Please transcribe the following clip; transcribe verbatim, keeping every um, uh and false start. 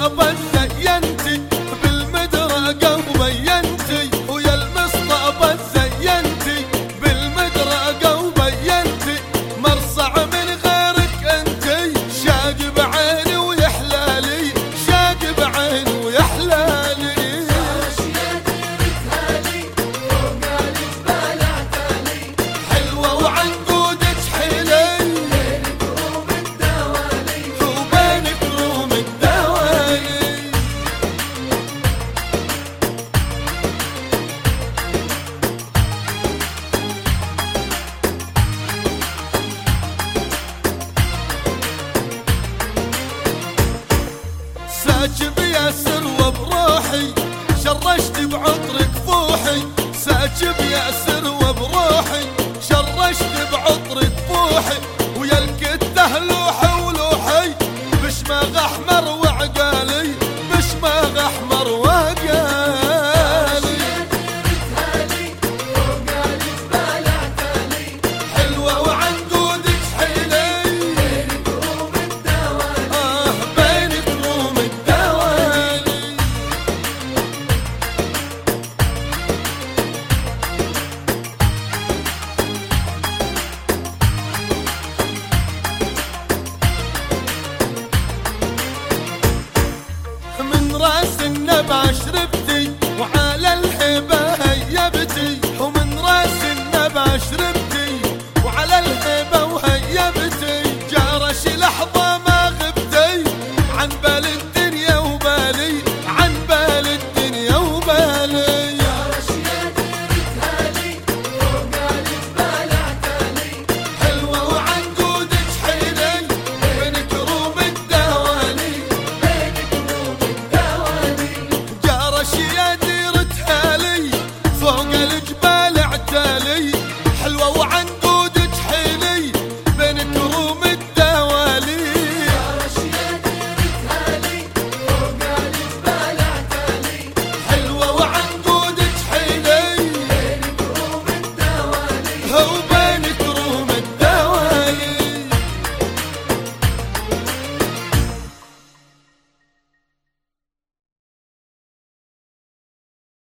المصطفى زينتي بالمدرقة وبينتي، ويا المصطفى زينتي بالمدرقة وبينتي، مرصع من غيرك انتي، شاقب عيني ويحلالي، شاقب عيني ويحلالي. حلوة وعنقودك حلي وبينك روم الدوالي. ساكب يا سروة بروحي، شرشت بعطرك فوحي، ساكب يا سروة بروحي، شرشت بعطرك فوحي، ويا الكته لوحي ولوحي بشماغ احمر.